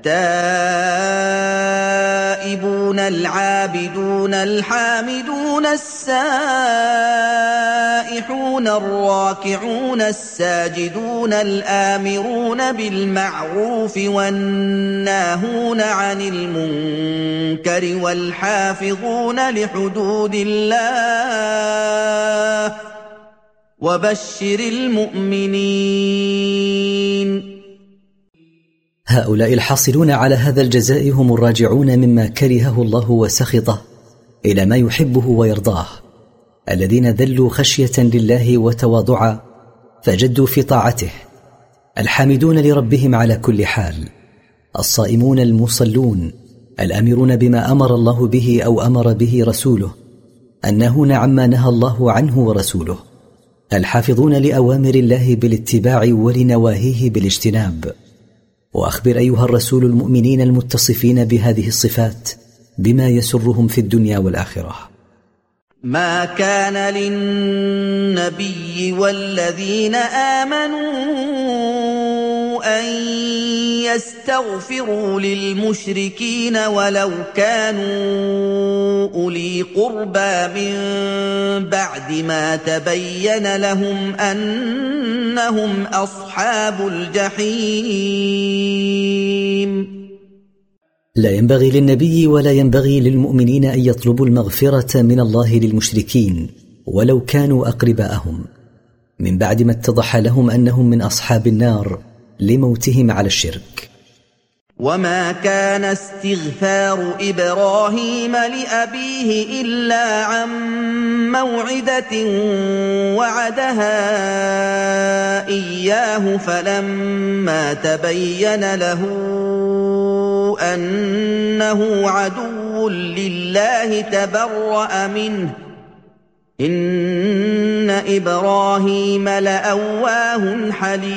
التائبون العابدون الحامدون السائحون الراكعون الساجدون الآمرون بالمعروف والناهون عن المنكر والحافظون لحدود الله وبشر المؤمنين. هؤلاء الحاصلون على هذا الجزاء هم الراجعون مما كرهه الله وسخطه إلى ما يحبه ويرضاه، الذين ذلوا خشية لله وتواضعا فجدوا في طاعته، الحامدون لربهم على كل حال، الصائمون المصلون، الآمرون بما أمر الله به أو أمر به رسوله، الناهون عما نهى الله عنه ورسوله، الحافظون لأوامر الله بالاتباع ولنواهيه بالاجتناب. وأخبر أيها الرسول المؤمنين المتصفين بهذه الصفات بما يسرهم في الدنيا والآخرة. ما كان للنبي والذين آمنوا أن يستغفروا للمشركين ولو كانوا أولي قربى من بعد ما تبين لهم أنهم أصحاب الجحيم. لا ينبغي للنبي ولا ينبغي للمؤمنين أن يطلبوا المغفرة من الله للمشركين ولو كانوا أقرباءهم من بعد ما اتضح لهم أنهم من أصحاب النار لموتهم على الشرك. وما كان استغفار إبراهيم لأبيه إلا عن موعدة وعدها إياه فلما تبين له أنه عدو لله تبرأ منه إن إبراهيم لأواه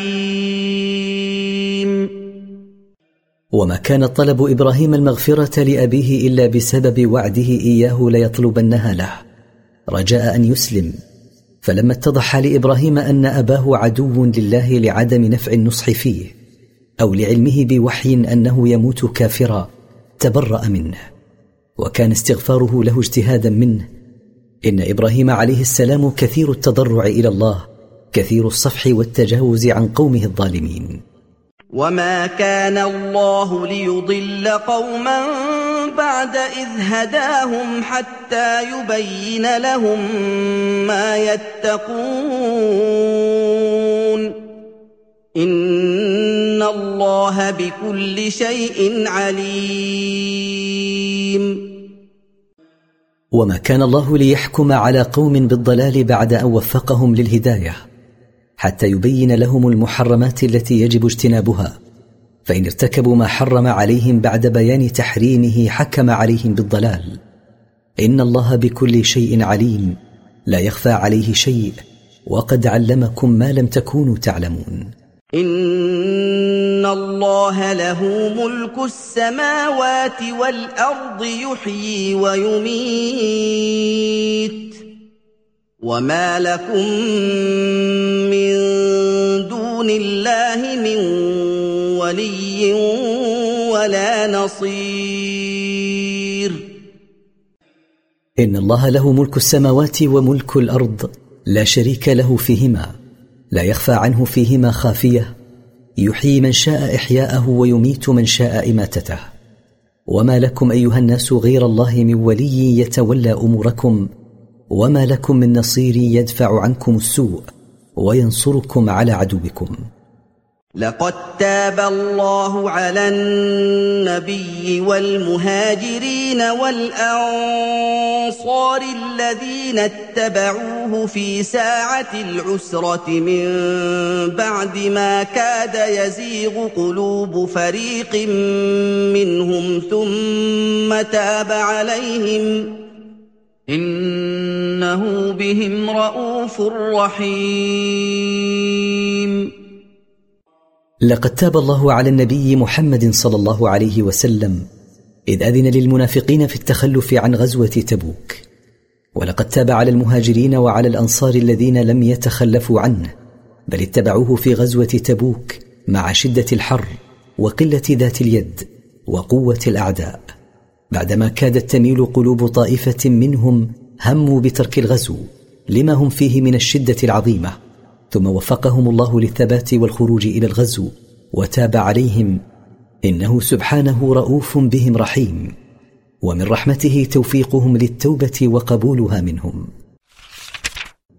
حليم. وما كان طلب إبراهيم المغفرة لأبيه إلا بسبب وعده إياه ليطلبنها له رجاء أن يسلم، فلما اتضح لإبراهيم أن أباه عدو لله لعدم نفع النصح فيه أو لعلمه بوحي أنه يموت كافرا تبرأ منه، وكان استغفاره له اجتهادا منه. إن إبراهيم عليه السلام كثير التضرع إلى الله، كثير الصفح والتجاوز عن قومه الظالمين. وما كان الله ليضل قوما بعد إذ هداهم حتى يبين لهم ما يتقون إن الله بكل شيء عليم. وما كان الله ليحكم على قوم بالضلال بعد أن وفقهم للهداية حتى يبين لهم المحرمات التي يجب اجتنابها، فإن ارتكبوا ما حرم عليهم بعد بيان تحريمه حكم عليهم بالضلال. إن الله بكل شيء عليم، لا يخفى عليه شيء، وقد علمكم ما لم تكونوا تعلمون. إن الله له ملك السماوات والأرض يحيي ويميت وما لكم من دون الله من ولي ولا نصير. إن الله له ملك السماوات وملك الأرض لا شريك له فيهما، لا يخفى عنه فيهما خافية، يحيي من شاء إحياءه ويميت من شاء إماتته. وما لكم أيها الناس غير الله من ولي يتولى أموركم، وما لكم من نصير يدفع عنكم السوء وينصركم على عدوكم. لقد تاب الله على النبي والمهاجرين والأنصار الذين اتبعوه في ساعة العسرة من بعد ما كاد يزيغ قلوب فريق منهم ثم تاب عليهم إنه بهم رءوف رحيم. لقد تاب الله على النبي محمد صلى الله عليه وسلم إذ أذن للمنافقين في التخلف عن غزوة تبوك، ولقد تاب على المهاجرين وعلى الأنصار الذين لم يتخلفوا عنه بل اتبعوه في غزوة تبوك مع شدة الحر وقلة ذات اليد وقوة الأعداء. بعدما كادت تميل قلوب طائفة منهم هموا بترك الغزو لما هم فيه من الشدة العظيمة، ثم وفقهم الله للثبات والخروج إلى الغزو وتاب عليهم، إنه سبحانه رؤوف بهم رحيم، ومن رحمته توفيقهم للتوبة وقبولها منهم.